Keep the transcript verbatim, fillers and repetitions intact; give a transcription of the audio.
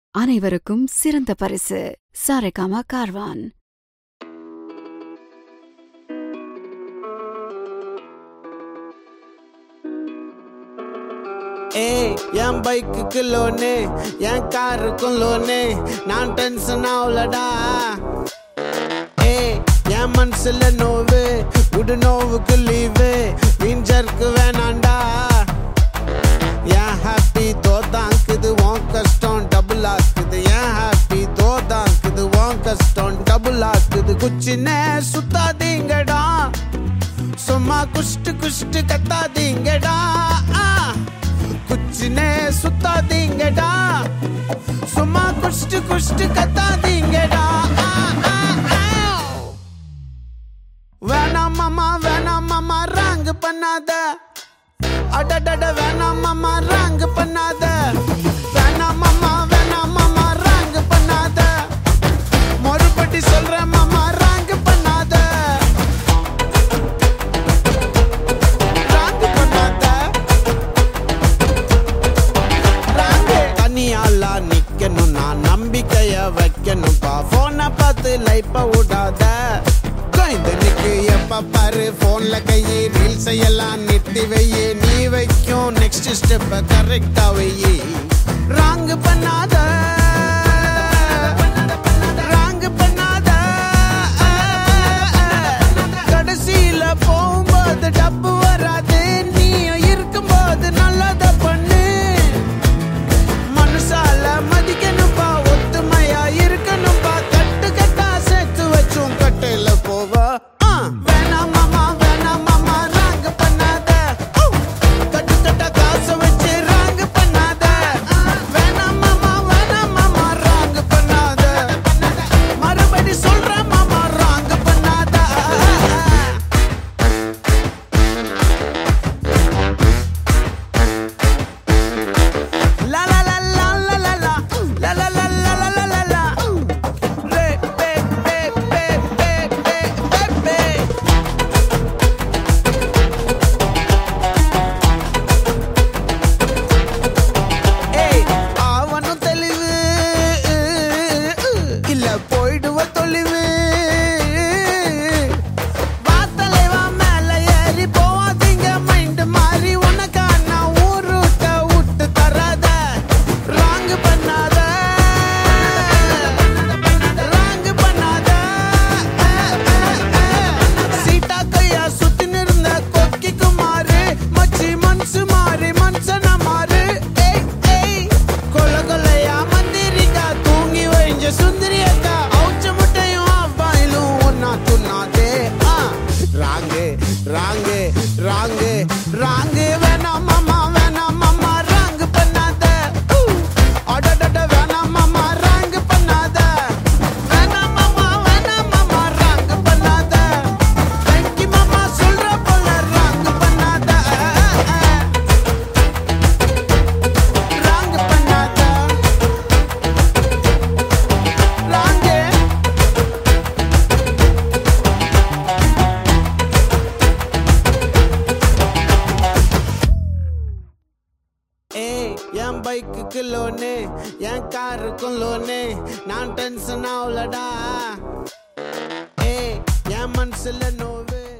அனைவருக்கும் சிறந்த பரிசு சாரேகாமா கார்வான். ஏய் என் பைக்குக்கு லோனே என் காருக்கும் லோனே நான் டென்ஷன் ஆகலடா. ஏய் என் மனசுல நோவு உடு நோவுக்கு லீவு விஞ்சருக்கு வேணாண்டா. என் ஹாப்பி தோதாக்குது உன் கஷ்டம் டபுள் ஆக்குது. என் ஹாப்பி தோதாக்குது உன் கஷ்டம் டபுள் ஆக்குது. குச்சினே சுத்தாதீங்கடா சும்மா குஷ்டு குஷ்டு கத்தாதீங்கடா. குச்சினே சுத்தாதீங்கடா சும்மா குஷ்டு குஷ்டு கத்தாதீங்கடா. வேணாம் மாமா வேணாம் மாமா ராங்கு பண்ணாத. அடடட வேணாம் மாமா ராங்கு பண்ணாத. வேணாம் மாமா வேணாம் மாமா ராங்கு பண்ணாத. மறுபடி சொல்றேன் மாமா ராங்கு பண்ணாத. ராங்கு பண்ணாத. ராங்கு தனியாலா நிக்கணும் நான் நம்பிக்கைய வைக்கணும்பா. போனை பார்த்து லைப்ப விடாத. எனக்கு எப்ப பாரு போன்ல கையே ரீல்ஸ் எல்லாம் நிறுத்தி வையே. நீ வைக்கும் நெக்ஸ்ட் ஸ்டெப் கரெக்டா வையே. ராங்கு பண்ணாத ராங்கு பண்ணாத. கடைசியில போகும்போது டப்பு வராது. நீ இருக்கும்போது நல்லத பண்ணு. மனுஷால மதிக்கணும்பா ஒத்துமையா இருக்கணும்பா. கட்டு கட்டா சேர்த்து வச்சும் கட்டையில போவா. வேணாம் மாமா வேணாம் மாமா ராங்கு பண்ணாத. கட்டு கட்ட காசு வச்சு ராங்கு பண்ணாத. வேணாம் மாமா வேணாம் மாமா ராங்கு பண்ணாத. மறுபடி சொல்ற மாமா ராங்கு பண்ணாத. லா லா லா லா லா லா லா லா லா லா லா லா லா லா. ரே பே பே பே பே பே பே பே. ஏய் அவனும் தெளிவு இல்ல போயிடுவ தொலைவு. வாத்தலைவா மேல ஏறி போவாதீங்க மைண்ட் மாறி. உனக்கா நான் ஊருட்ட விட்டு தராத. ராங்கு பண்ணாத ராங்கு பண்ணாத. சீட்டா கையா சுத்தி நிறந்த கொக்கி குமாரு மச்சி மனசு மாறி மனுஷன மாறு. ஏய் ஏய் கொல கொலையா மந்திரிக்கா தூங்கி வைஞ்ச சுந்தரியக்கா. அவுச்ச முட்டையும் அவ்வாயிலும் ஒன்னா துண்ணாதே. ராங்கு ராங்கு ராங்கு ராங்கு. வேணாம் மாமா வேணாம் மாமா ராங்கு பண்ணாத. அடடட வேணாம் மாமா ராங்கு பண்ணாத. வேணாம் மாமா வேணாம் மாமா ராங்கு பண்ணாத. வெங்கி மாமா சொல்ற போல ராங்கு பண்ணாத. ராங்கு பண்ணாத. ராங்கு ஏய் என் பைக்குக்கு லோனே என் காருக்கும் லோனே நான் டென்ஷன் ஆகலடா. ஏய் என் மனசுல நோவு